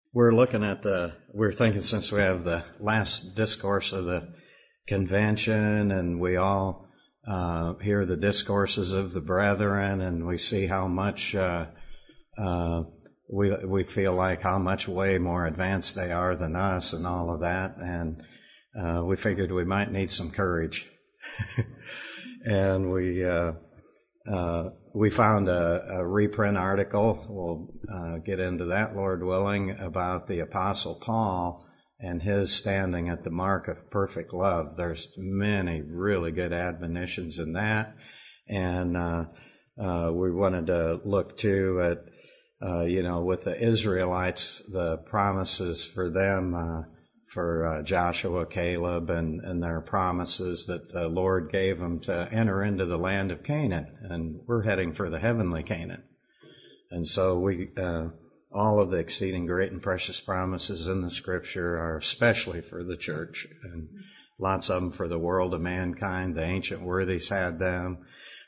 We're thinking since we have the last discourse of the convention and we all hear the discourses of the brethren and we see how much we feel like how much way more advanced they are than us and all of that, and we figured we might need some courage. And we found a reprint article, we'll get into that, Lord willing, about the Apostle Paul and his standing at the mark of perfect love. There's many really good admonitions in that, and we wanted to look too at, with the Israelites, the promises for them, for Joshua, Caleb, and their promises that the Lord gave them to enter into the land of Canaan. And we're heading for the heavenly Canaan. And so all of the exceeding great and precious promises in the Scripture are especially for the church, and lots of them for the world of mankind. The ancient worthies had them,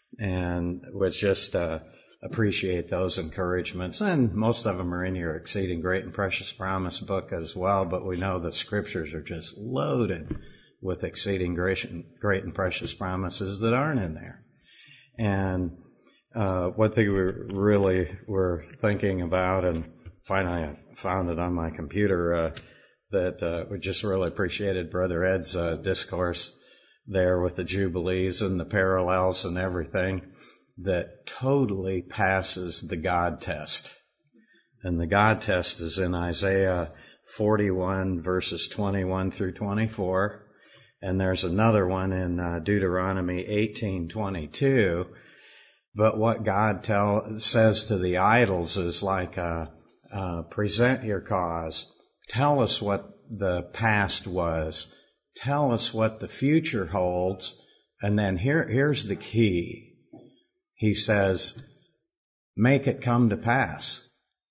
and was just appreciate those encouragements, and most of them are in your exceeding great and precious promise book as well, but we know the Scriptures are just loaded with exceeding great and precious promises that aren't in there. And one thing we really were thinking about, and finally I found it on my computer, that we just really appreciated Brother Ed's discourse there with the Jubilees and the parallels and everything, that totally passes the God test. And the God test is in Isaiah 41 verses 21 through 24. And there's another one in Deuteronomy 18:22. But what God says to the idols is like, present your cause. Tell us what the past was. Tell us what the future holds. And then here's the key. He says, make it come to pass.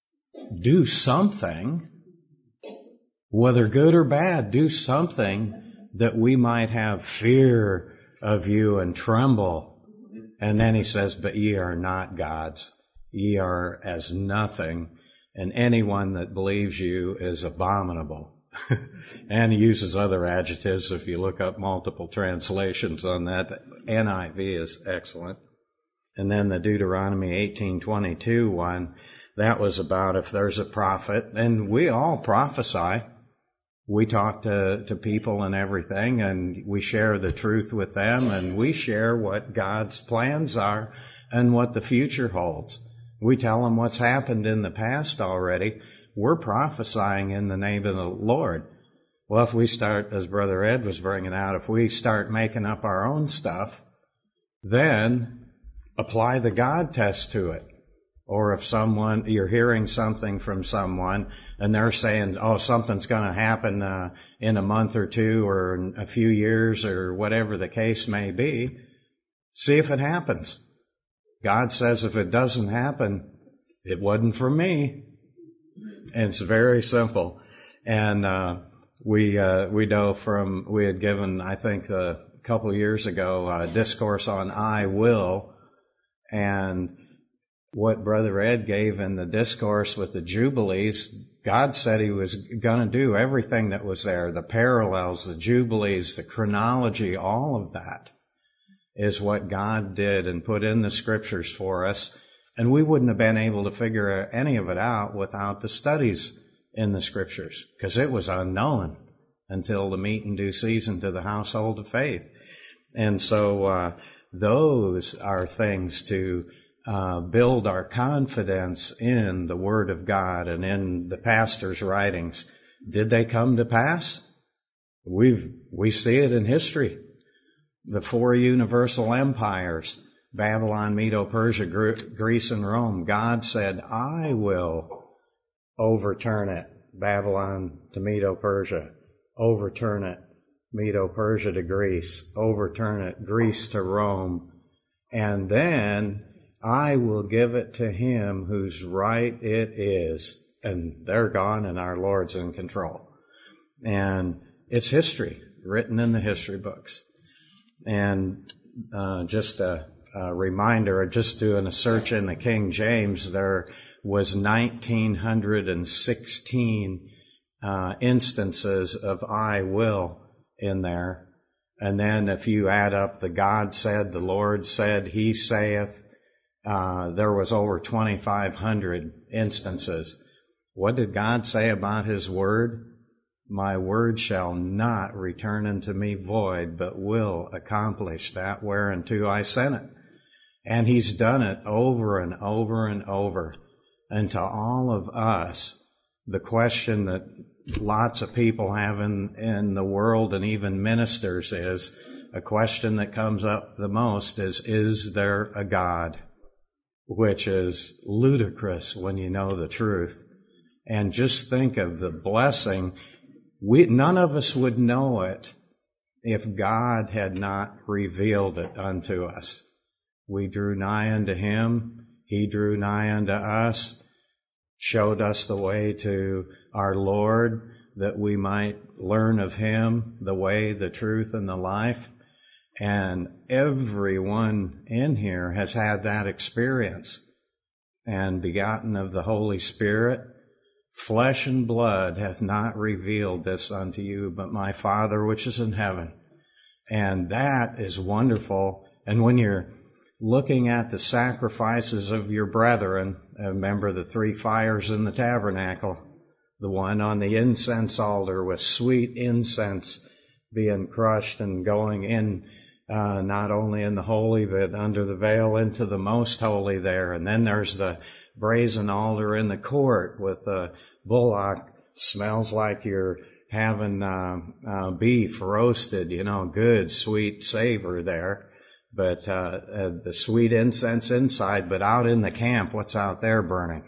Do something, whether good or bad, do something that we might have fear of you and tremble. And then he says, but ye are not gods. Ye are as nothing, and anyone that believes you is abominable. And he uses other adjectives. If you look up multiple translations on that, the NIV is excellent. And then the Deuteronomy 18:22 one, that was about if there's a prophet, and we all prophesy. We talk to people and everything, and we share the truth with them, and we share what God's plans are and what the future holds. We tell them what's happened in the past already. We're prophesying in the name of the Lord. Well, if we start, as Brother Ed was bringing out, if we start making up our own stuff, then apply the God test to it. Or if you're hearing something from someone and they're saying, oh, something's going to happen in a month or two or in a few years or whatever the case may be, see if it happens. God says if it doesn't happen, it wasn't for me. And it's very simple. And we know we had given, I think a couple of years ago, a discourse on I will. And what Brother Ed gave in the discourse with the Jubilees, God said he was going to do everything that was there. The parallels, the Jubilees, the chronology, all of that is what God did and put in the Scriptures for us. And we wouldn't have been able to figure any of it out without the studies in the Scriptures, because it was unknown until the meet in due season to the household of faith. And so those are things to build our confidence in the Word of God and in the pastor's writings. Did they come to pass? We see it in history. The four universal empires, Babylon, Medo-Persia, Greece, and Rome. God said, I will overturn it. Babylon to Medo-Persia. Overturn it. Medo-Persia to Greece. Overturn it. Greece to Rome. And then I will give it to him whose right it is. And they're gone and our Lord's in control. And it's history, written in the history books. And just a reminder, just doing a search in the King James, there was 1,916 instances of I will in there. And then if you add up the God said, the Lord said, He saith, there was over 2,500 instances. What did God say about His word? My word shall not return unto me void, but will accomplish that whereunto I sent it. And He's done it over and over and over. And to all of us, the question that lots of people have in the world and even ministers is, a question that comes up the most is there a God? Which is ludicrous when you know the truth. And just think of the blessing. None of us would know it if God had not revealed it unto us. We drew nigh unto Him. He drew nigh unto us, showed us the way to our Lord, that we might learn of Him, the way, the truth, and the life. And everyone in here has had that experience. And begotten of the Holy Spirit, flesh and blood hath not revealed this unto you, but my Father which is in heaven. And that is wonderful. And when you're looking at the sacrifices of your brethren, remember the 3 fires in the tabernacle, the one on the incense altar with sweet incense being crushed and going in, not only in the holy, but under the veil into the most holy there. And then there's the brazen altar in the court with the bullock. Smells like you're having beef roasted, good, sweet savor there. But the sweet incense inside, but out in the camp, what's out there burning?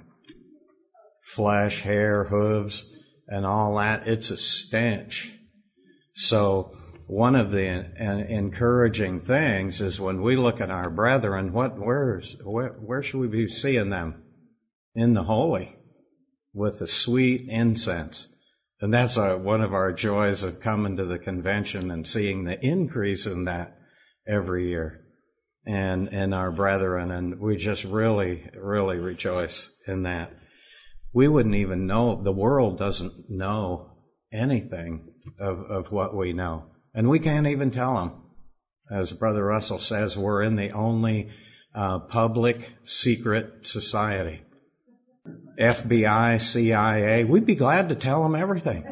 Flesh, hair, hooves, and all that. It's a stench. So one of the encouraging things is when we look at our brethren, where should we be seeing them? In the holy, with the sweet incense. And that's one of our joys of coming to the convention and seeing the increase in that every year, and our brethren, and we just really, really rejoice in that. We wouldn't even know, the world doesn't know anything of what we know, and we can't even tell them. As Brother Russell says, we're in the only public secret society. FBI, CIA, we'd be glad to tell them everything.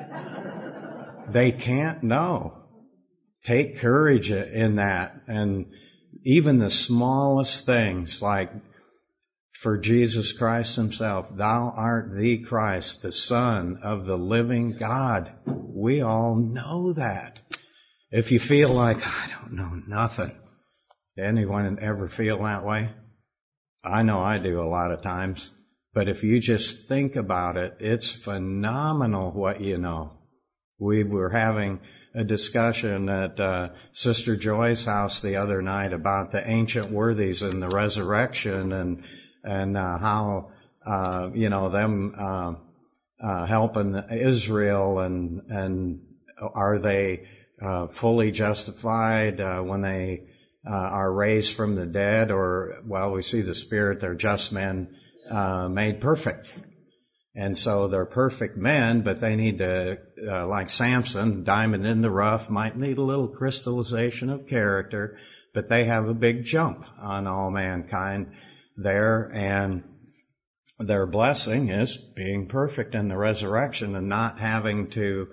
They can't know. Take courage in that. And even the smallest things, like for Jesus Christ Himself, Thou art the Christ, the Son of the living God. We all know that. If you feel like, I don't know nothing, anyone ever feel that way? I know I do a lot of times. But if you just think about it, it's phenomenal what you know. We were having a discussion at Sister Joy's house the other night about the ancient worthies and the resurrection, and how them helping Israel, and are they fully justified when they are raised from the dead, or we see the Spirit, they're just men made perfect. And so they're perfect men, but they need to, like Samson, diamond in the rough, might need a little crystallization of character, but they have a big jump on all mankind there, and their blessing is being perfect in the resurrection and not having to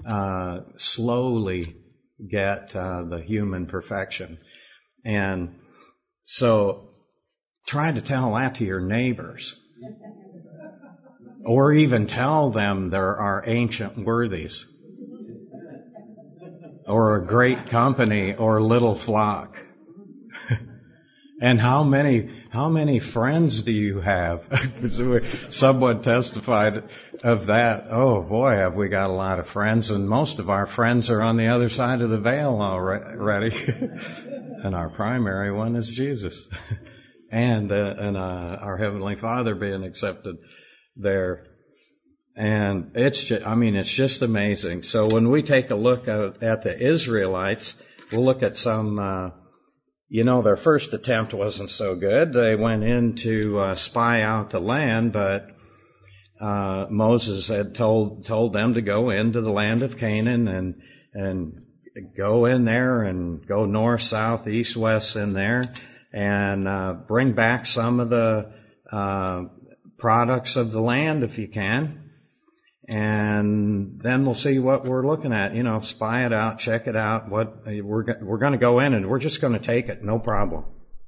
slowly get the human perfection. And so try to tell that to your neighbors. Or even tell them there are ancient worthies, or a great company, or little flock. And how many friends do you have? Someone testified of that. Oh boy, have we got a lot of friends, and most of our friends are on the other side of the veil already. And our primary one is Jesus, and our Heavenly Father being accepted there. And it's just amazing. So when we take a look at the Israelites, we'll look at some Their first attempt wasn't so good. They went in to spy out the land, but Moses had told them to go into the land of Canaan and go in there and go north, south, east, west in there and bring back some of the products of the land if you can. And then we'll see what we're looking at. Spy it out, check it out. We're going to go in and we're just going to take it, no problem.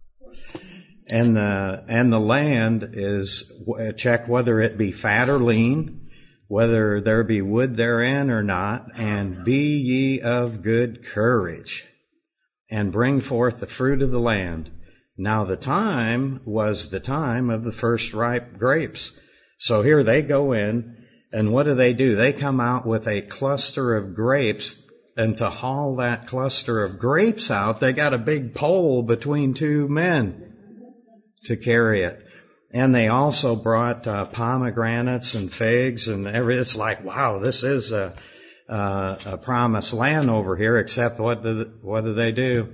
And the land is check whether it be fat or lean, whether there be wood therein or not, and be ye of good courage, and bring forth the fruit of the land. Now the time was the time of the first ripe grapes. So here they go in. And what do? They come out with a cluster of grapes, and to haul that cluster of grapes out, they got a big pole between two men to carry it. And they also brought pomegranates and figs and everything. It's like, wow, this is a promised land over here, except what do they do?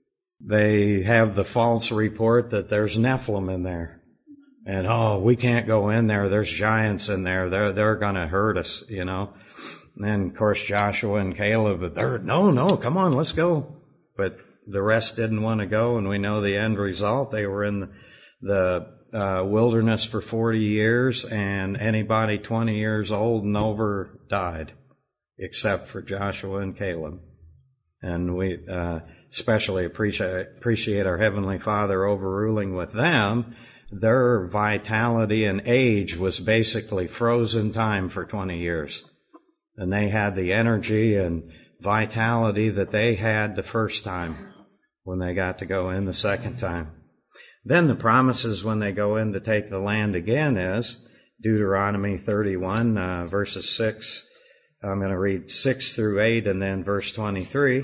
They have the false report that there's Nephilim in there. And, we can't go in there. There's giants in there. They're gonna hurt us, And then, of course, Joshua and Caleb, no, come on, let's go. But the rest didn't want to go, and we know the end result. They were in the wilderness for 40 years, and anybody 20 years old and over died, except for Joshua and Caleb. And we especially appreciate our Heavenly Father overruling with them. Their vitality and age was basically frozen time for 20 years. And they had the energy and vitality that they had the first time when they got to go in the second time. Then the promises when they go in to take the land again is Deuteronomy 31, verses 6. I'm going to read 6 through 8 and then verse 23.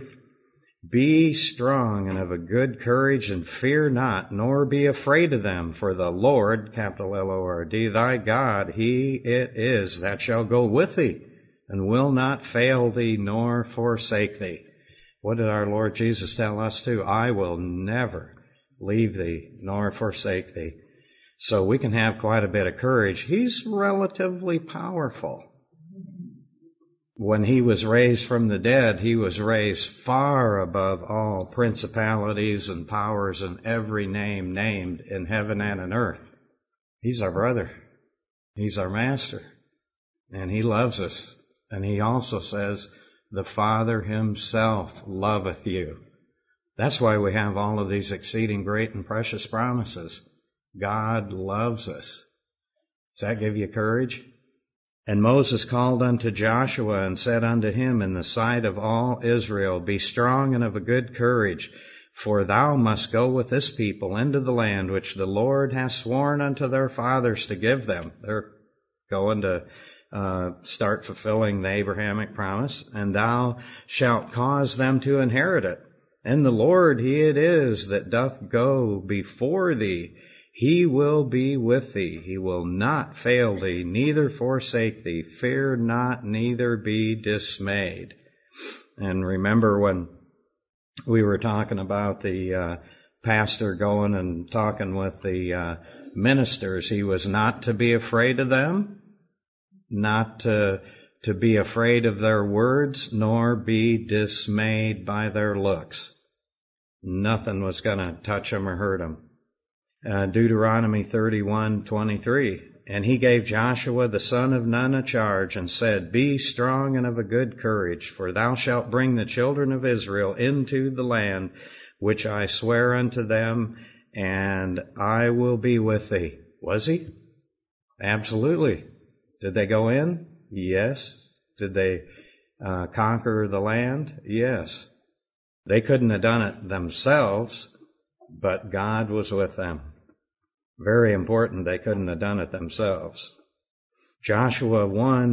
Be strong and of a good courage, and fear not, nor be afraid of them. For the Lord, capital L-O-R-D, thy God, He it is that shall go with thee, and will not fail thee, nor forsake thee. What did our Lord Jesus tell us too? I will never leave thee, nor forsake thee. So we can have quite a bit of courage. He's relatively powerful. When He was raised from the dead, He was raised far above all principalities and powers and every name named in heaven and on earth. He's our brother. He's our master. And He loves us. And He also says, the Father Himself loveth you. That's why we have all of these exceeding great and precious promises. God loves us. Does that give you courage? And Moses called unto Joshua and said unto him in the sight of all Israel, Be strong and of a good courage, for thou must go with this people into the land which the Lord hath sworn unto their fathers to give them. They're going to start fulfilling the Abrahamic promise, and thou shalt cause them to inherit it. And the Lord, He it is that doth go before thee. He will be with thee. He will not fail thee, neither forsake thee. Fear not, neither be dismayed. And remember when we were talking about the pastor going and talking with the ministers, he was not to be afraid of them, not to be afraid of their words, nor be dismayed by their looks. Nothing was going to touch them or hurt them. Deuteronomy 31:23. And he gave Joshua the son of Nun a charge, and said, Be strong and of a good courage, for thou shalt bring the children of Israel into the land which I swear unto them, and I will be with thee. Was He? Absolutely. Did they go in? Yes. Did they conquer the land? Yes. They couldn't have done it themselves, but God was with them. Very important, they couldn't have done it themselves. Joshua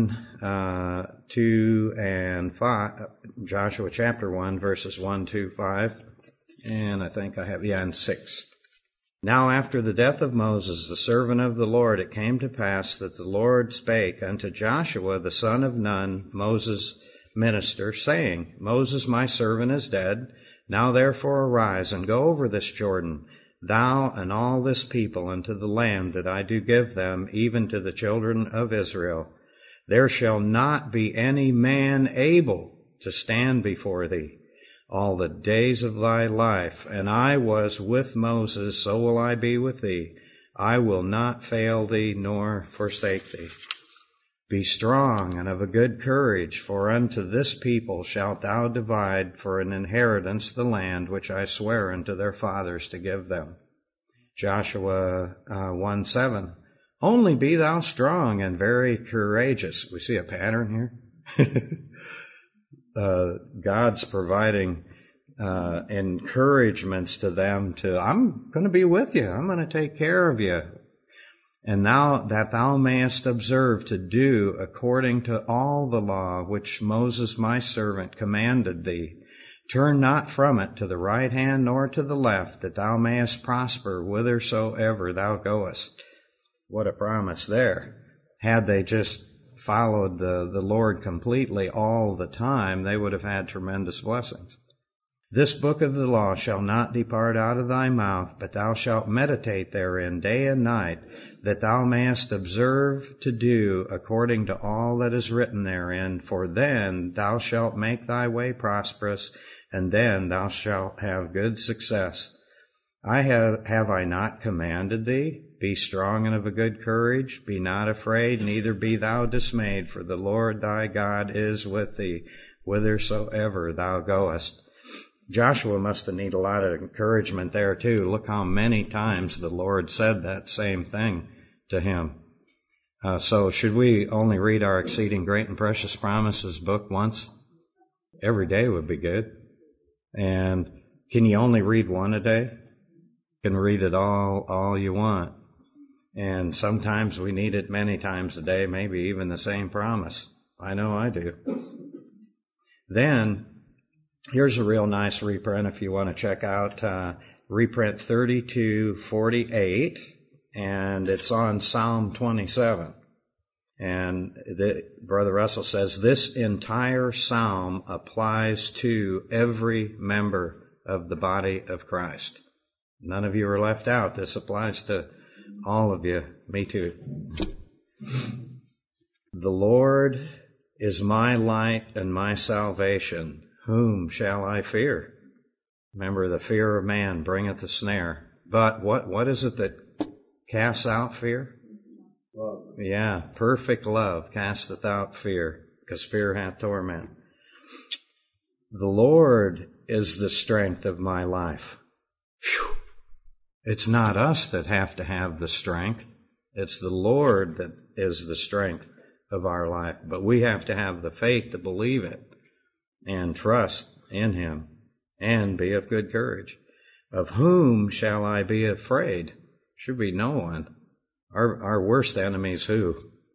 1, 2, and 5, Joshua chapter 1, verses 1, 2, 5, and I think I have, and 6. Now after the death of Moses, the servant of the Lord, it came to pass that the Lord spake unto Joshua the son of Nun, Moses' minister, saying, Moses my servant is dead. Now therefore arise and go over this Jordan, thou and all this people, into the land that I do give them, even to the children of Israel. There shall not be any man able to stand before thee all the days of thy life. And I was with Moses, so will I be with thee. I will not fail thee nor forsake thee. Be strong and of a good courage, for unto this people shalt thou divide for an inheritance the land which I swear unto their fathers to give them. Joshua 1:7. Only be thou strong and very courageous. We see a pattern here. God's providing encouragements to them I'm going to be with you. I'm going to take care of you. And now that thou mayest observe to do according to all the law which Moses my servant commanded thee. Turn not from it to the right hand nor to the left, that thou mayest prosper whithersoever thou goest. What a promise there. Had they just followed the Lord completely all the time, they would have had tremendous blessings. This book of the law shall not depart out of thy mouth, but thou shalt meditate therein day and night, that thou mayest observe to do according to all that is written therein, for then thou shalt make thy way prosperous, and then thou shalt have good success. Have I not commanded thee? Be strong and of a good courage. Be not afraid, neither be thou dismayed, for the Lord thy God is with thee, whithersoever thou goest. Joshua must have needed a lot of encouragement there too. Look how many times the Lord said that same thing to him. So should we only read our Exceeding Great and Precious Promises book once? Every day would be good. And can you only read one a day? You can read it all you want. And sometimes we need it many times a day, maybe even the same promise. I know I do. Then, here's a real nice reprint if you want to check out reprint 3248, and it's on Psalm 27. And Brother Russell says this entire psalm applies to every member of the body of Christ. None of you are left out. This applies to all of you. Me too. The Lord is my light and my salvation. Whom shall I fear? Remember, the fear of man bringeth a snare. But what is it that casts out fear? Love. Yeah, perfect love casteth out fear, because fear hath torment. The Lord is the strength of my life. Whew. It's not us that have to have the strength. It's the Lord that is the strength of our life. But we have to have the faith to believe it and trust in Him and be of good courage. Of whom shall I be afraid? Should be no one. Our worst enemy is who?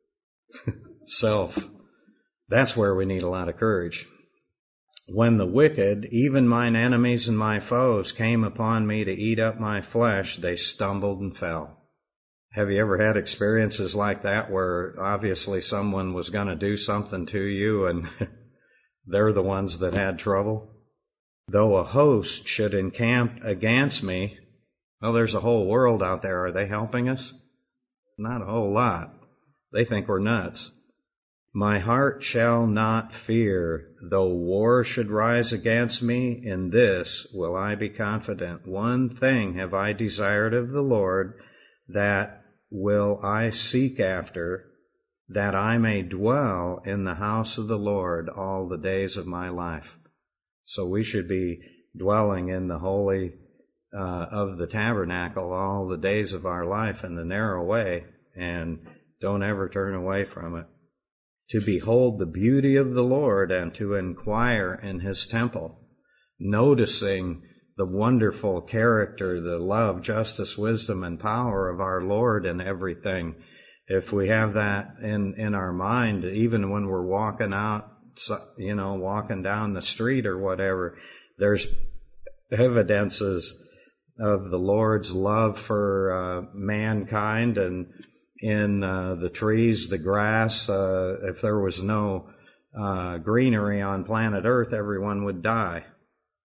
Self. That's where we need a lot of courage. When the wicked, even mine enemies and my foes, came upon me to eat up my flesh, they stumbled and fell. Have you ever had experiences like that where obviously someone was going to do something to you and they're the ones that had trouble? Though a host should encamp against me, well, there's a whole world out there. Are they helping us? Not a whole lot. They think we're nuts. My heart shall not fear, though war should rise against me. In this will I be confident. One thing have I desired of the Lord, that will I seek after, that I may dwell in the house of the Lord all the days of my life. So we should be dwelling in the holy of the tabernacle all the days of our life in the narrow way, and don't ever turn away from it. To behold the beauty of the Lord and to inquire in His temple, noticing the wonderful character, the love, justice, wisdom, and power of our Lord in everything. If we have that in our mind, even when we're walking out, walking down the street or whatever, there's evidences of the Lord's love for mankind, and in the trees, the grass. If there was no greenery on planet Earth, everyone would die.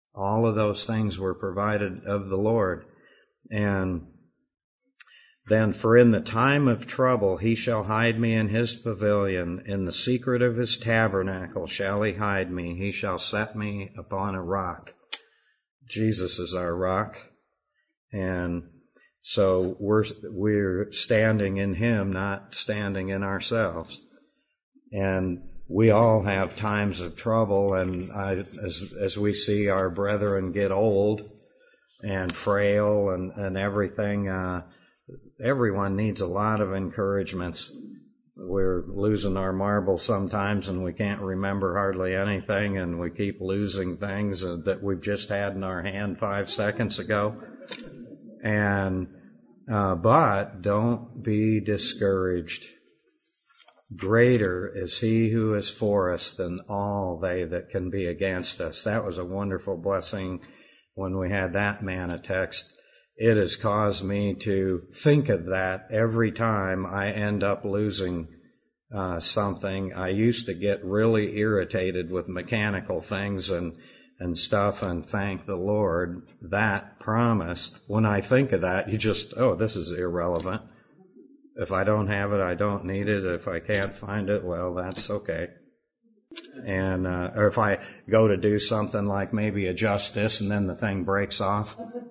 All of those things were provided of the Lord. And then, for in the time of trouble he shall hide me in his pavilion. In the secret of his tabernacle shall he hide me. He shall set me upon a rock. Jesus is our rock. And so we're standing in him, not standing in ourselves. And we all have times of trouble, and as we see our brethren get old and frail and everything, everyone needs a lot of encouragements. We're losing our marbles sometimes, and we can't remember hardly anything, and we keep losing things that we've just had in our hand 5 seconds ago. And but don't be discouraged. Greater is he who is for us than all they that can be against us. That was a wonderful blessing when we had that manna text. It has caused me to think of that every time I end up losing something. I used to get really irritated with mechanical things and stuff, and thank the Lord, that promise. When I think of that, you just, this is irrelevant. If I don't have it, I don't need it. If I can't find it, well, that's okay. And or if I go to do something like maybe adjust this and then the thing breaks off,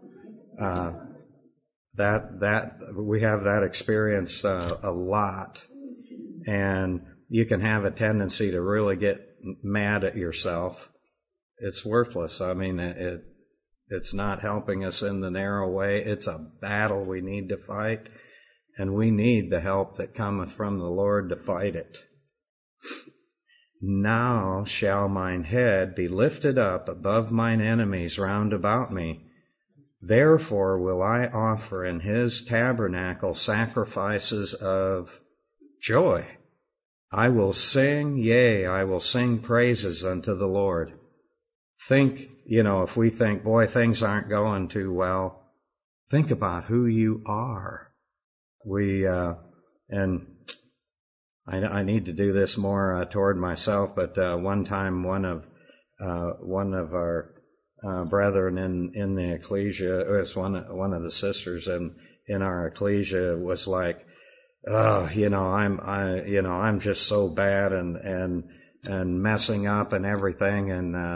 that we have that experience a lot. And you can have a tendency to really get mad at yourself. It's worthless. I mean, it's not helping us in the narrow way. It's a battle we need to fight. And we need the help that cometh from the Lord to fight it. Now shall mine head be lifted up above mine enemies round about me. Therefore will I offer in his tabernacle sacrifices of joy. I will sing, yea, I will sing praises unto the Lord. Think, if we think, boy, things aren't going too well, think about who you are. And I need to do this more toward myself, but one time one of our brethren in the ecclesia, it was one of the sisters in our ecclesia, was like, I'm just so bad and messing up and everything,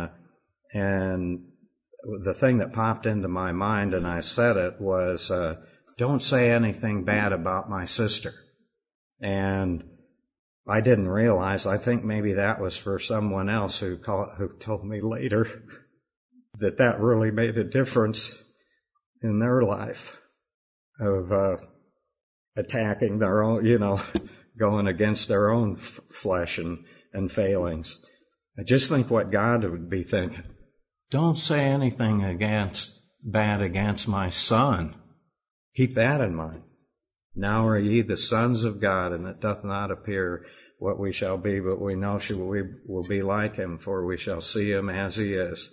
and the thing that popped into my mind, and I said it, was, don't say anything bad about my sister. And I didn't realize, I think maybe that was for someone else who told me later that really made a difference in their life of attacking their own, going against their own flesh and failings. I just think what God would be thinking. Don't say anything bad against my son. Keep that in mind. Now are ye the sons of God, and it doth not appear what we shall be, but we know we will be like him, for we shall see him as he is.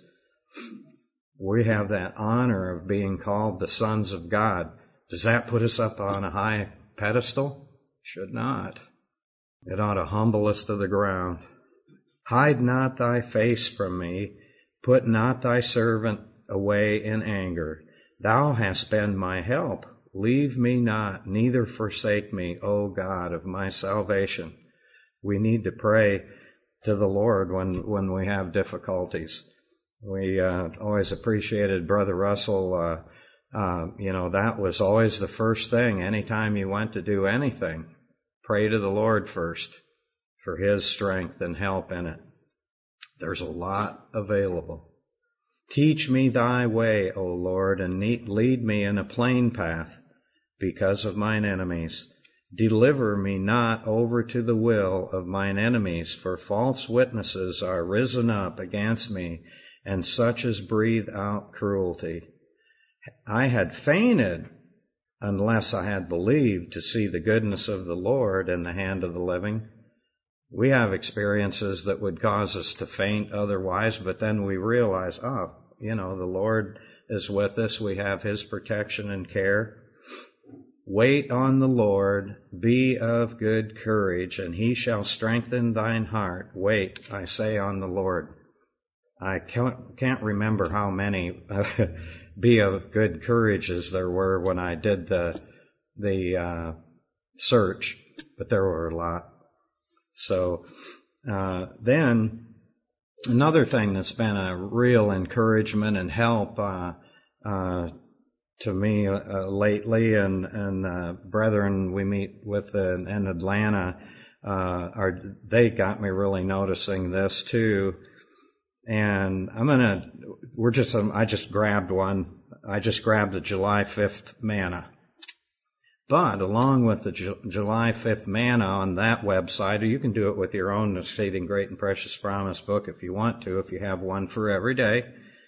We have that honor of being called the sons of God. Does that put us up on a high pedestal? Should not. It ought to humble us to the ground. Hide not thy face from me. Put not thy servant away in anger. Thou hast been my help. Leave me not, neither forsake me, O God of my salvation. We need to pray to the Lord when we have difficulties. We always appreciated Brother Russell. That was always the first thing. Anytime you went to do anything, pray to the Lord first for his strength and help in it. There's a lot available. Teach me thy way, O Lord, and lead me in a plain path because of mine enemies. Deliver me not over to the will of mine enemies, for false witnesses are risen up against me, and such as breathe out cruelty. I had fainted unless I had believed to see the goodness of the Lord in the hand of the living. We have experiences that would cause us to faint otherwise, but then we realize, the Lord is with us. We have his protection and care. Wait on the Lord, be of good courage, and he shall strengthen thine heart. Wait, I say, on the Lord. I can't remember how many be of good courage as there were when I did the search, but there were a lot. So then another thing that's been a real encouragement and help to me lately, and brethren we meet with in Atlanta, they got me really noticing this too. And I just grabbed one. I just grabbed the July 5th manna. But along with the July 5th manna on that website, or you can do it with your own Exceeding Great and Precious Promise book if you want to, if you have one for every day.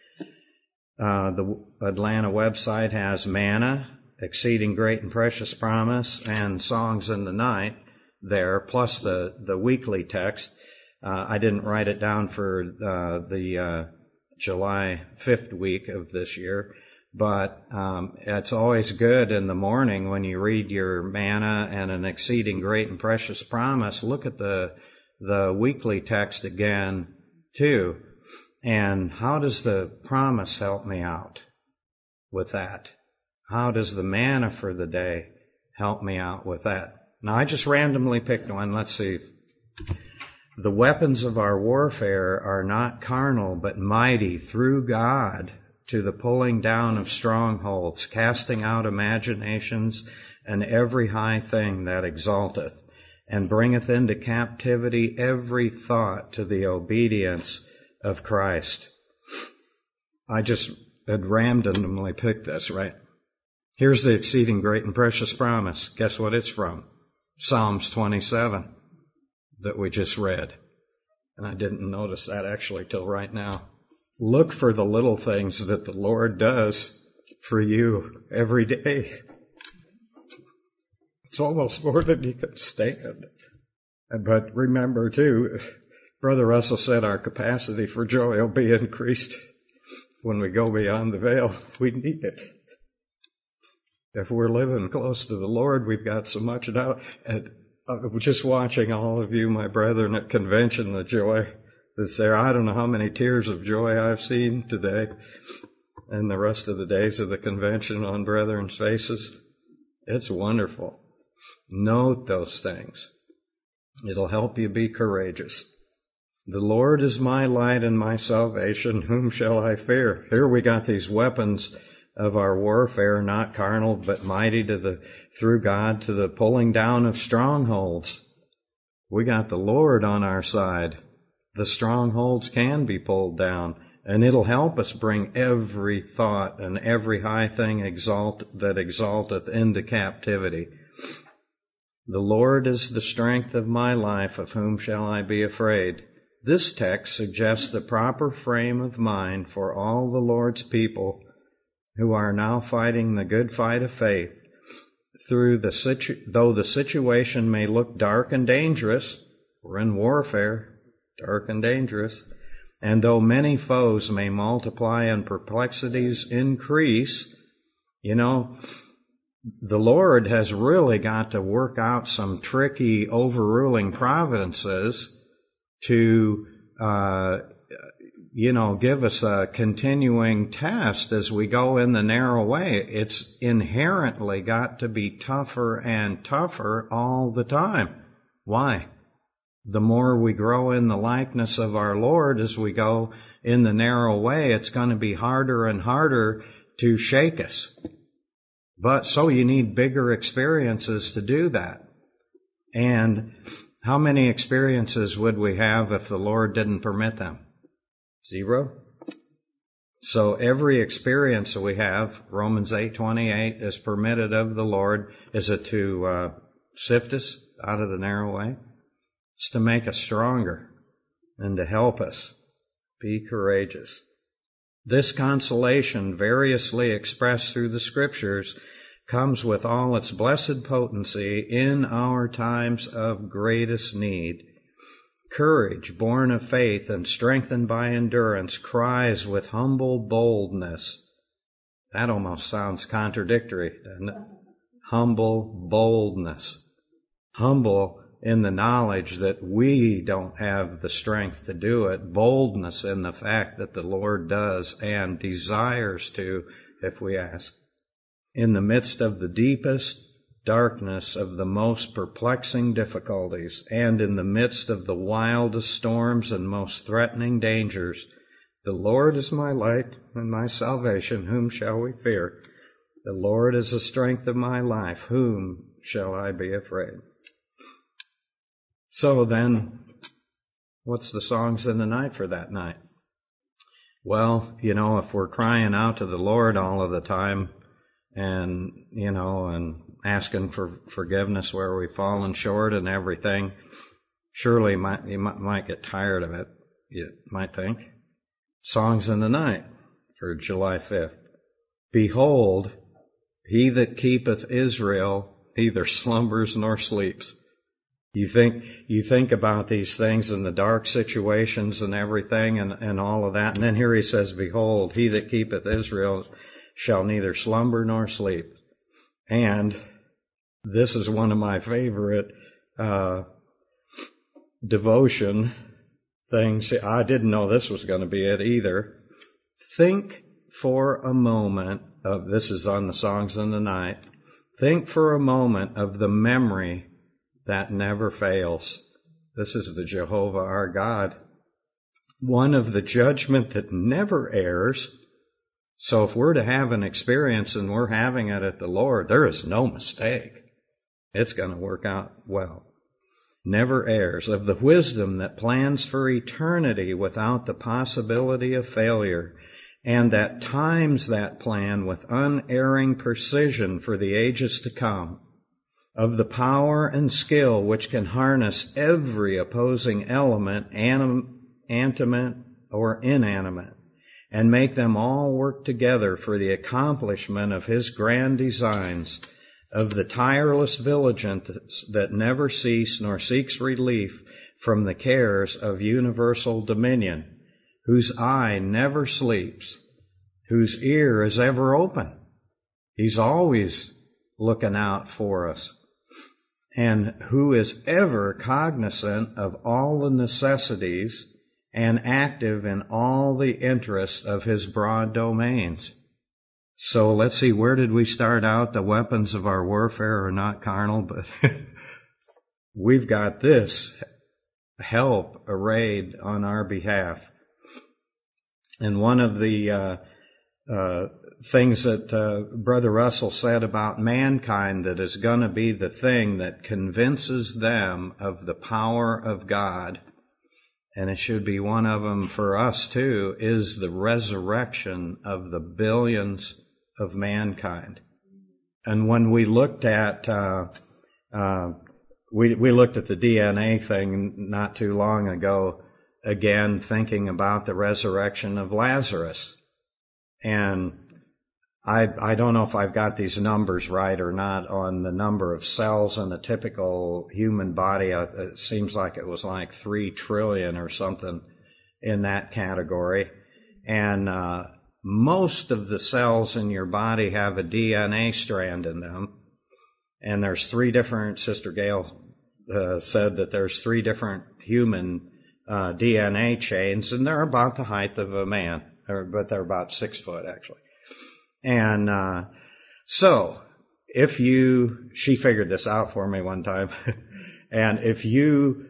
The Atlanta website has manna, Exceeding Great and Precious Promise, and Songs in the Night there, plus the weekly text. I didn't write it down for the July 5th week of this year, but it's always good in the morning when you read your manna and an Exceeding Great and Precious Promise. Look at the weekly text again too. And how does the promise help me out with that? How does the manna for the day help me out with that? Now, I just randomly picked one. Let's see. The weapons of our warfare are not carnal, but mighty through God to the pulling down of strongholds, casting out imaginations and every high thing that exalteth, and bringeth into captivity every thought to the obedience of Christ. I just had randomly picked this, right? Here's the Exceeding Great and Precious Promise. Guess what it's from? Psalms 27 that we just read. And I didn't notice that actually till right now. Look for the little things that the Lord does for you every day. It's almost more than you can stand. But remember too, Brother Russell said our capacity for joy will be increased when we go beyond the veil. We need it. If we're living close to the Lord, we've got so much now. And just watching all of you, my brethren, at convention, the joy that's there. I don't know how many tears of joy I've seen today and the rest of the days of the convention on brethren's faces. It's wonderful. Note those things. It'll help you be courageous. The Lord is my light and my salvation. Whom shall I fear? Here we got these weapons of our warfare, not carnal, but mighty through God to the pulling down of strongholds. We got the Lord on our side. The strongholds can be pulled down, and it'll help us bring every thought and every high thing that exalteth into captivity. The Lord is the strength of my life. Of whom shall I be afraid? This text suggests the proper frame of mind for all the Lord's people who are now fighting the good fight of faith. Though the situation may look dark and dangerous, we're in warfare, dark and dangerous, and though many foes may multiply and perplexities increase, the Lord has really got to work out some tricky overruling providences to give us a continuing test as we go in the narrow way. It's inherently got to be tougher and tougher all the time. Why? The more we grow in the likeness of our Lord as we go in the narrow way, it's going to be harder and harder to shake us. But so you need bigger experiences to do that. And how many experiences would we have if the Lord didn't permit them? 0. So every experience that we have, Romans 8:28, is permitted of the Lord. Is it to sift us out of the narrow way? It's to make us stronger and to help us be courageous. This consolation, variously expressed through the Scriptures, comes with all its blessed potency in our times of greatest need. Courage, born of faith and strengthened by endurance, cries with humble boldness. That almost sounds contradictory, doesn't it? Humble boldness. Humble in the knowledge that we don't have the strength to do it, boldness in the fact that the Lord does and desires to if we ask. In the midst of the deepest darkness of the most perplexing difficulties, and in the midst of the wildest storms and most threatening dangers, the Lord is my light and my salvation. Whom shall we fear? The Lord is the strength of my life. Whom shall I be afraid? So then, what's the songs in the night for that night? Well, if we're crying out to the Lord all of the time and, and asking for forgiveness where we've fallen short and everything, surely you might get tired of it, you might think. Songs in the night for July 5th. Behold, he that keepeth Israel neither slumbers nor sleeps. You think about these things in the dark situations and everything and all of that. And then here he says, behold, he that keepeth Israel shall neither slumber nor sleep. And this is one of my favorite devotion things. I didn't know this was going to be it either. Think for a moment of, this is on the Songs in the Night, think for a moment of the memory that never fails. This is the Jehovah our God. One of the judgment that never errs. So if we're to have an experience and we're having it at the Lord, there is no mistake. It's going to work out well. Never errs. Of the wisdom that plans for eternity without the possibility of failure, and that times that plan with unerring precision for the ages to come. Of the power and skill which can harness every opposing element, animate or inanimate, and make them all work together for the accomplishment of His grand designs, of the tireless vigilance that never cease nor seeks relief from the cares of universal dominion, whose eye never sleeps, whose ear is ever open. He's always looking out for us. And who is ever cognizant of all the necessities and active in all the interests of His broad domains. So let's see, where did we start out? The weapons of our warfare are not carnal, but we've got this help arrayed on our behalf. And one of the things that Brother Russell said about mankind that is going to be the thing that convinces them of the power of God, and it should be one of them for us too, is the resurrection of the billions of mankind. And when we looked at we looked at the DNA thing not too long ago, again thinking about the resurrection of Lazarus. And I don't know if I've got these numbers right or not on the number of cells in a typical human body. It seems like it was like 3 trillion or something in that category. And most of the cells in your body have a DNA strand in them. And there's 3 different, Sister Gail said that there's 3 different human DNA chains, and they're about the height of a man. But they're about 6 foot actually. And so she figured this out for me one time, and if you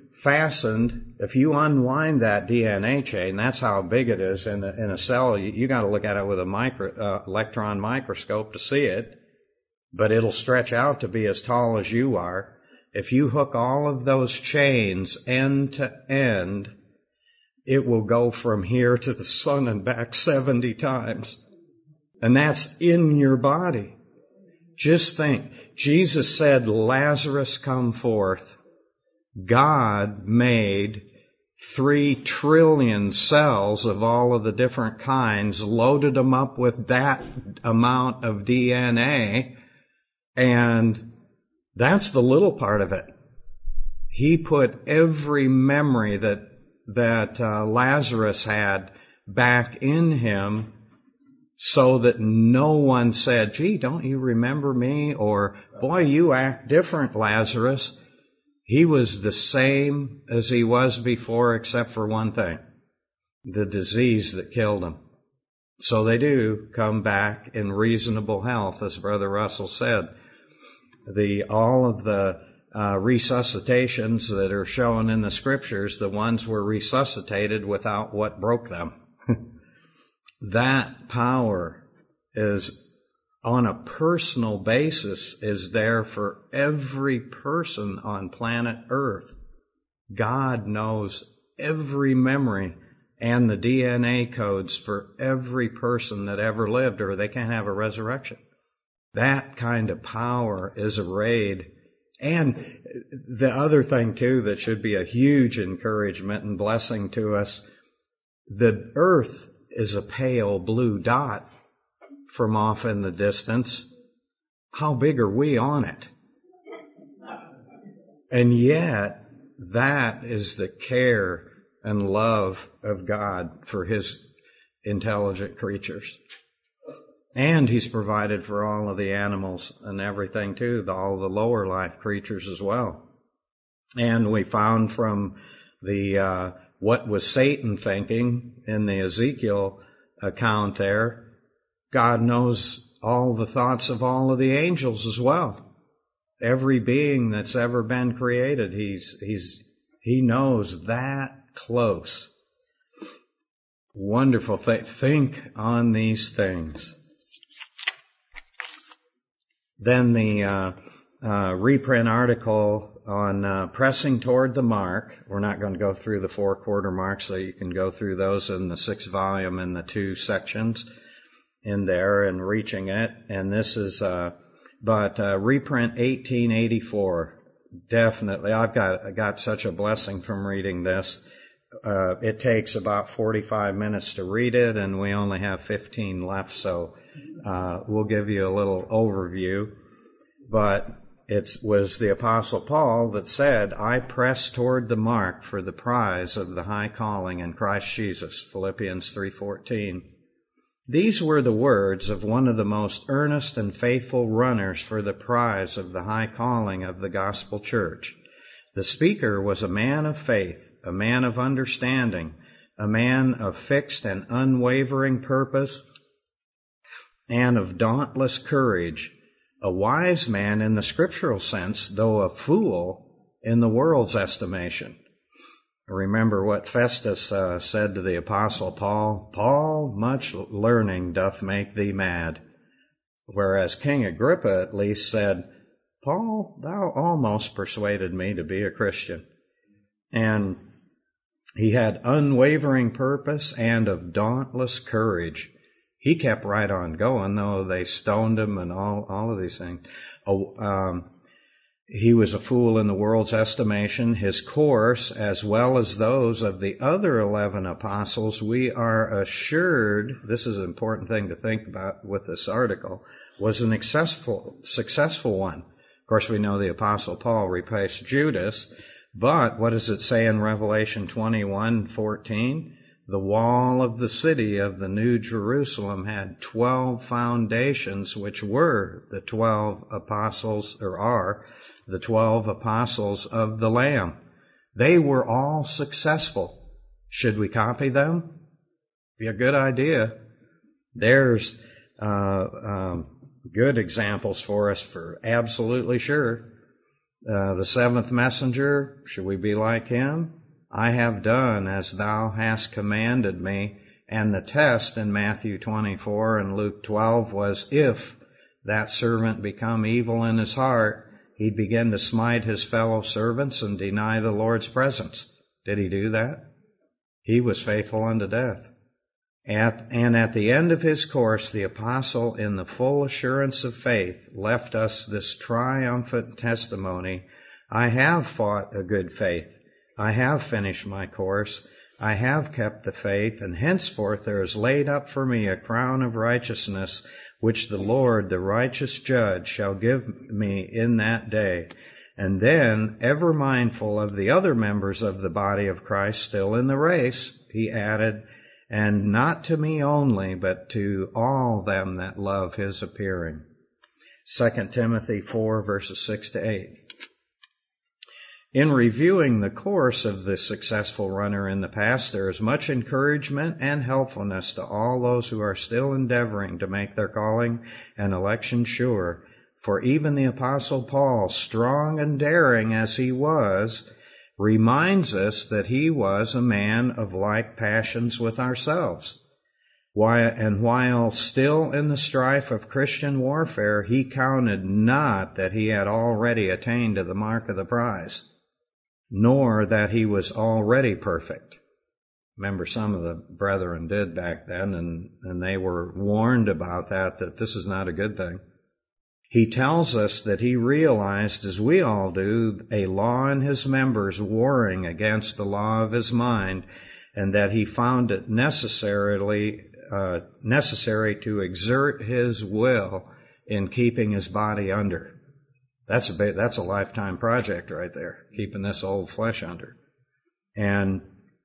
unwind that DNA chain, that's how big it is in a cell. You got to look at it with a electron microscope to see it, but it'll stretch out to be as tall as you are. If you hook all of those chains end to end, it will go from here to the sun and back 70 times. And that's in your body. Just think, Jesus said, Lazarus, come forth. God made 3 trillion cells of all of the different kinds, loaded them up with that amount of DNA, and that's the little part of it. He put every memory that Lazarus had back in him, so that no one said, gee, don't you remember me? Or, boy, you act different, Lazarus. He was the same as he was before, except for one thing, the disease that killed him. So they do come back in reasonable health, as Brother Russell said. All of the resuscitations that are shown in the scriptures, the ones were resuscitated without what broke them. That power is, on a personal basis, is there for every person on planet Earth. God knows every memory and the DNA codes for every person that ever lived, or they can't have a resurrection. That kind of power is arrayed. And the other thing, too, that should be a huge encouragement and blessing to us, the earth is a pale blue dot from off in the distance. How big are we on it? And yet, that is the care and love of God for His intelligent creatures. And He's provided for all of the animals and everything too, all the lower life creatures as well. And we found from the what was Satan thinking in the Ezekiel account there, God knows all the thoughts of all of the angels as well. Every being that's ever been created, He knows that close. Wonderful thing. Think on these things. Then the reprint article on pressing toward the mark. We're not going to go through the 4 quarter marks, so you can go through those in the 6th volume in the 2 sections in there and reaching it. And this is, reprint 1884. Definitely. I got such a blessing from reading this. It takes about 45 minutes to read it, and we only have 15 left, so we'll give you a little overview. But it was the Apostle Paul that said, I press toward the mark for the prize of the high calling in Christ Jesus, Philippians 3:14. These were the words of one of the most earnest and faithful runners for the prize of the high calling of the gospel church. The speaker was a man of faith, a man of understanding, a man of fixed and unwavering purpose, and of dauntless courage, a wise man in the scriptural sense, though a fool in the world's estimation. Remember what Festus said to the Apostle Paul, Paul, much learning doth make thee mad. Whereas King Agrippa at least said, Paul, thou almost persuaded me to be a Christian. And he had unwavering purpose and of dauntless courage. He kept right on going, though they stoned him and all of these things. He was a fool in the world's estimation. His course, as well as those of the other 11 apostles, we are assured, this is an important thing to think about with this article, was an successful one. Of course, we know the Apostle Paul replaced Judas, but what does it say in Revelation 21:14? The wall of the city of the New Jerusalem had 12 foundations, which were the 12 apostles, or are the 12 apostles of the Lamb. They were all successful. Should we copy them? Be a good idea. There's good examples for us for absolutely sure. The 7th messenger, should we be like him? I have done as thou hast commanded me. And the test in Matthew 24 and Luke 12 was if that servant become evil in his heart, he'd begin to smite his fellow servants and deny the Lord's presence. Did he do that? He was faithful unto death. And at the end of his course, the apostle, in the full assurance of faith, left us this triumphant testimony. I have fought a good faith. I have finished my course. I have kept the faith, and henceforth there is laid up for me a crown of righteousness, which the Lord, the righteous judge, shall give me in that day. And then, ever mindful of the other members of the body of Christ still in the race, he added, and not to me only, but to all them that love his appearing. 2 Timothy 4, verses 6 to 8. In reviewing the course of the successful runner in the past, there is much encouragement and helpfulness to all those who are still endeavoring to make their calling and election sure. For even the Apostle Paul, strong and daring as he was, reminds us that he was a man of like passions with ourselves. While still in the strife of Christian warfare, he counted not that he had already attained to the mark of the prize, nor that he was already perfect. Remember, some of the brethren did back then, and they were warned about that this is not a good thing. He tells us that he realized, as we all do, a law in his members warring against the law of his mind, and that he found it necessary to exert his will in keeping his body under. That's a lifetime project right there, keeping this old flesh under. And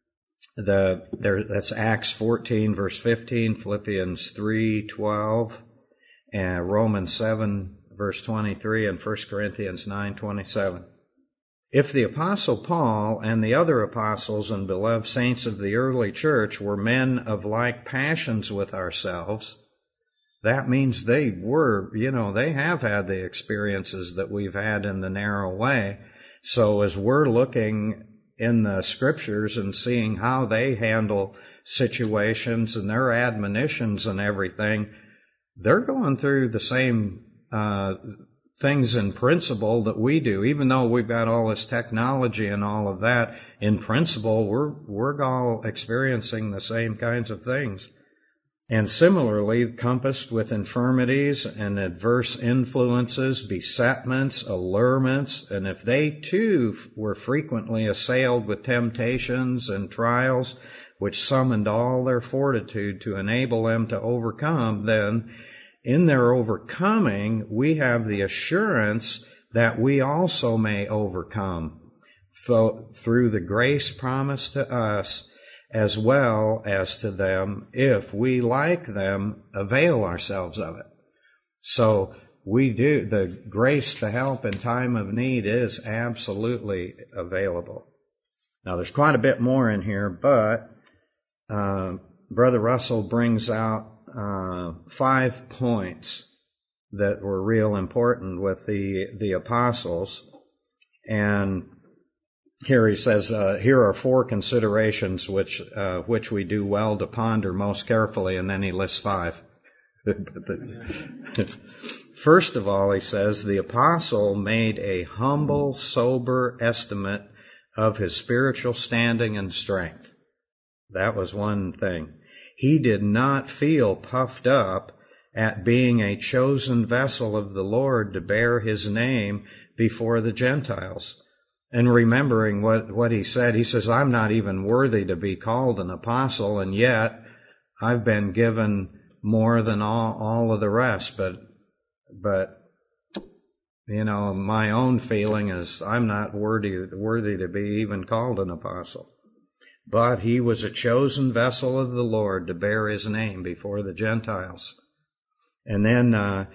that's Acts 14 verse 15, Philippians 3:12, and Romans 7 verse 23, and 1 Corinthians 9:27. If the Apostle Paul and the other apostles and beloved saints of the early church were men of like passions with ourselves, that means they have had the experiences that we've had in the narrow way. So as we're looking in the scriptures and seeing how they handle situations and their admonitions and everything, they're going through the same things in principle that we do. Even though we've got all this technology and all of that, in principle, we're all experiencing the same kinds of things. And similarly, compassed with infirmities and adverse influences, besetments, allurements, and if they too were frequently assailed with temptations and trials, which summoned all their fortitude to enable them to overcome, then in their overcoming, we have the assurance that we also may overcome through the grace promised to us as well as to them, if we, like them, avail ourselves of it. So we do. The grace to help in time of need is absolutely available. Now, there's quite a bit more in here, but Brother Russell brings out 5 points that were real important with the apostles. And here he says, here are 4 considerations which we do well to ponder most carefully, and then he lists 5. First of all, he says, the apostle made a humble, sober estimate of his spiritual standing and strength. That was one thing. He did not feel puffed up at being a chosen vessel of the Lord to bear his name before the Gentiles. And remembering what he says, I'm not even worthy to be called an apostle, and yet I've been given more than all of the rest. But my own feeling is I'm not worthy to be even called an apostle. But he was a chosen vessel of the Lord to bear his name before the Gentiles. And then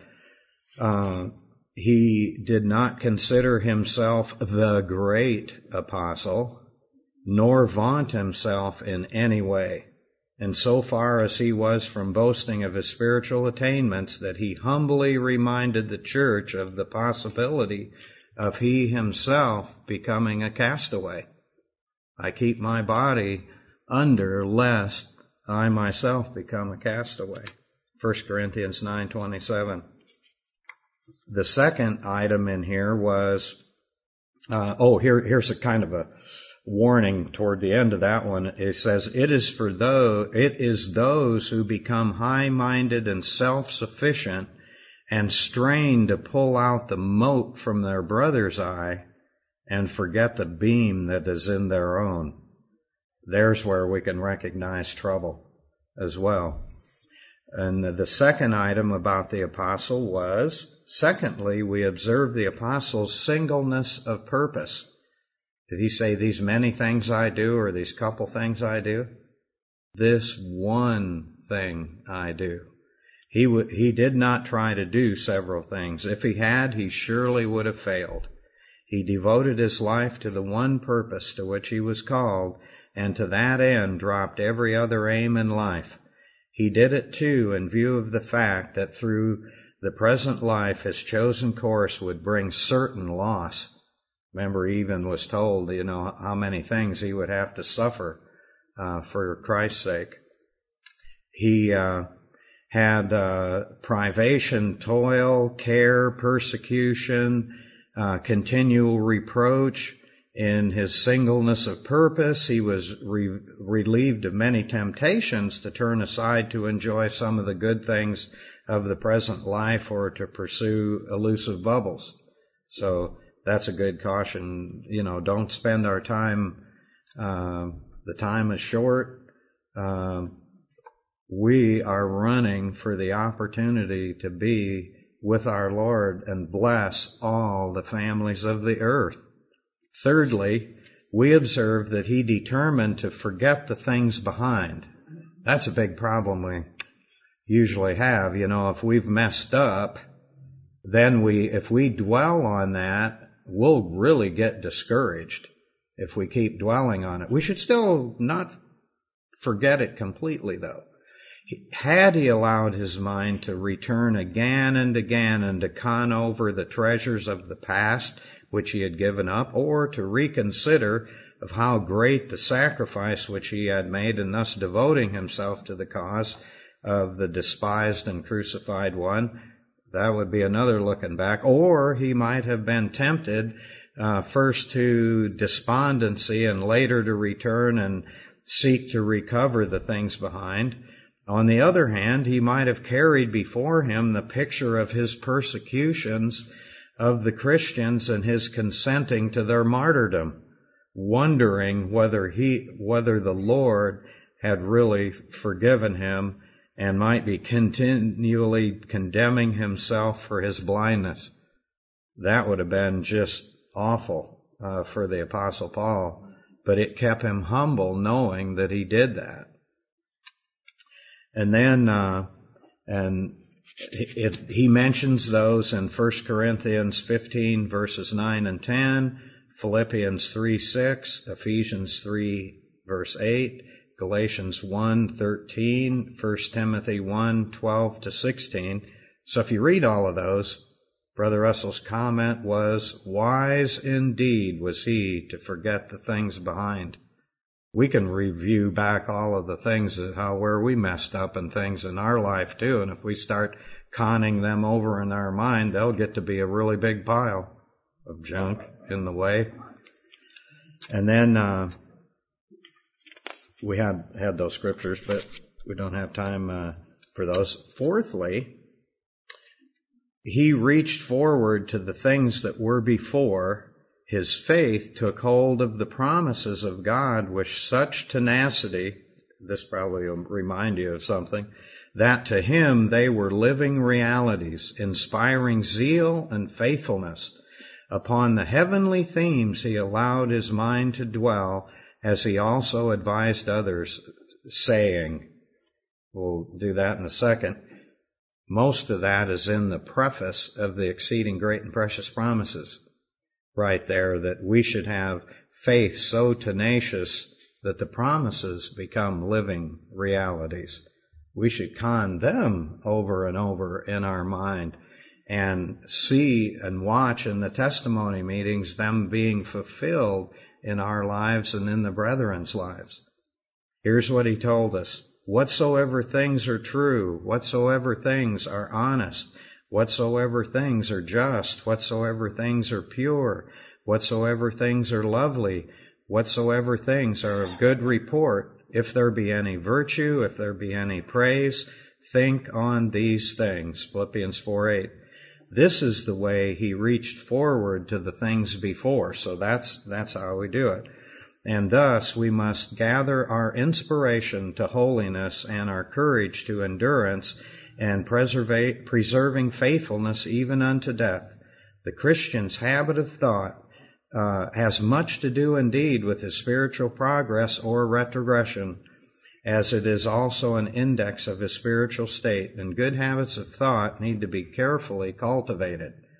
he did not consider himself the great apostle, nor vaunt himself in any way. And so far as he was from boasting of his spiritual attainments, that he humbly reminded the church of the possibility of he himself becoming a castaway. I keep my body under lest I myself become a castaway. 1 Corinthians 9:27. The second item in here was, here's a kind of a warning toward the end of that one. It says, it is those who become high-minded and self-sufficient and strain to pull out the mote from their brother's eye and forget the beam that is in their own. There's where we can recognize trouble as well. And the second item about the apostle was, secondly, we observe the apostle's singleness of purpose. Did he say these many things I do or these couple things I do? This one thing I do. He did not try to do several things. If he had, he surely would have failed. He devoted his life to the one purpose to which he was called, and to that end dropped every other aim in life. He did it, too, in view of the fact that through the present life his chosen course would bring certain loss. Remember, he even was told, how many things he would have to suffer for Christ's sake. He had privation, toil, care, persecution, continual reproach. In his singleness of purpose, he was relieved of many temptations to turn aside to enjoy some of the good things of the present life or to pursue elusive bubbles. So that's a good caution. Don't spend our time, the time is short. We are running for the opportunity to be with our Lord and bless all the families of the earth. Thirdly, we observe that he determined to forget the things behind. That's a big problem we usually have. If we've messed up, then if we dwell on that, we'll really get discouraged if we keep dwelling on it. We should still not forget it completely, though. Had he allowed his mind to return again and again and to con over the treasures of the past which he had given up, or to reconsider of how great the sacrifice which he had made, and thus devoting himself to the cause of the despised and crucified one, that would be another looking back. Or he might have been tempted first to despondency and later to return and seek to recover the things behind. On the other hand, he might have carried before him the picture of his persecutions of the Christians and his consenting to their martyrdom, wondering whether the Lord had really forgiven him and might be continually condemning himself for his blindness. That would have been just awful for the Apostle Paul, but it kept him humble knowing that he did that. And then, he mentions those in 1 Corinthians 15 verses 9 and 10, Philippians 3:6, Ephesians 3 verse 8, Galatians 1:13, 1 Timothy 1:12 to 16. So if you read all of those, Brother Russell's comment was, wise indeed was he to forget the things behind. We can review back all of the things where we messed up and things in our life too, and if we start conning them over in our mind, they'll get to be a really big pile of junk in the way. And then we had those scriptures, but we don't have time for those. Fourthly, he reached forward to the things that were before. His faith took hold of the promises of God with such tenacity, this probably will remind you of something, that to him they were living realities, inspiring zeal and faithfulness. Upon the heavenly themes he allowed his mind to dwell, as he also advised others, saying, we'll do that in a second, most of that is in the preface of the Exceeding Great and Precious Promises. Right there, that we should have faith so tenacious that the promises become living realities. We should con them over and over in our mind and see and watch in the testimony meetings them being fulfilled in our lives and in the brethren's lives. Here's what he told us. Whatsoever things are true, whatsoever things are honest, whatsoever things are just, whatsoever things are pure, whatsoever things are lovely, whatsoever things are of good report, if there be any virtue, if there be any praise, think on these things. Philippians 4:8. This is the way he reached forward to the things before. So that's how we do it. And thus we must gather our inspiration to holiness and our courage to endurance and preserving faithfulness even unto death. The Christian's habit of thought has much to do indeed with his spiritual progress or retrogression, as it is also an index of his spiritual state, and good habits of thought need to be carefully cultivated.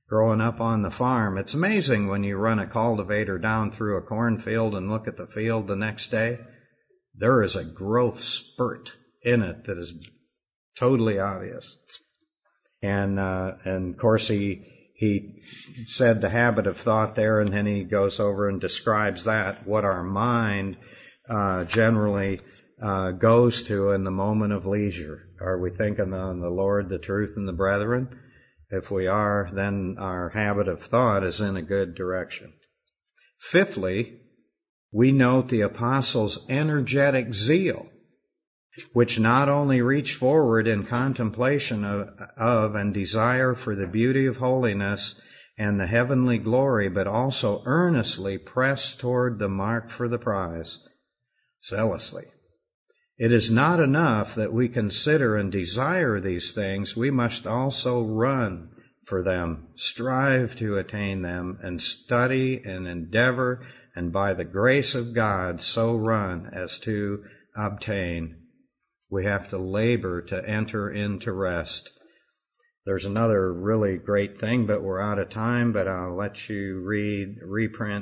growing up on the farm. It's amazing when you run a cultivator down through a cornfield and look at the field the next day. There is a growth spurt in it that is totally obvious. And of course he said the habit of thought there, and then he goes over and describes that, what our mind generally goes to in the moment of leisure. Are we thinking on the Lord, the truth, and the brethren? If we are, then our habit of thought is in a good direction. Fifthly, we note the apostles' energetic zeal, which not only reached forward in contemplation of and desire for the beauty of holiness and the heavenly glory, but also earnestly pressed toward the mark for the prize, zealously. It is not enough that we consider and desire these things. We must also run for them, strive to attain them, and study and endeavor, and by the grace of God so run as to obtain. We have to labor to enter into rest. There's another really great thing, but we're out of time, but I'll let you read reprint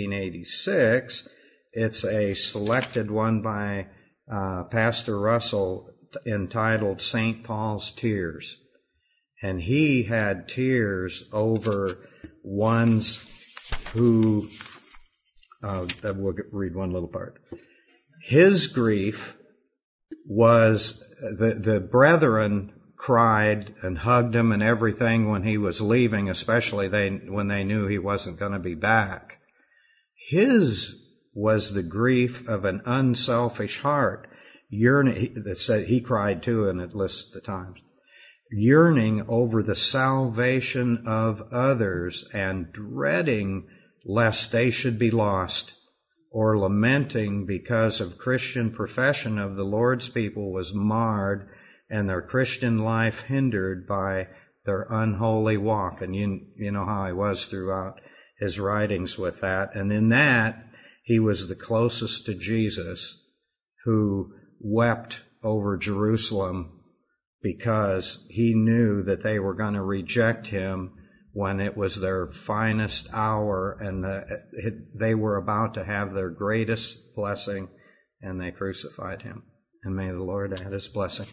1886. It's a selected one by Pastor Russell entitled St. Paul's Tears. And he had tears over ones who, we'll read one little part. His grief was the brethren cried and hugged him and everything when he was leaving, especially when they knew he wasn't going to be back. His was the grief of an unselfish heart, yearning. He cried too, and it lists the times. Yearning over the salvation of others and dreading lest they should be lost, or lamenting because of Christian profession of the Lord's people was marred and their Christian life hindered by their unholy walk. And you know how he was throughout his writings with that. And in that, he was the closest to Jesus, who wept over Jerusalem because he knew that they were going to reject him when it was their finest hour and they were about to have their greatest blessing, and they crucified him. And may the Lord add his blessing.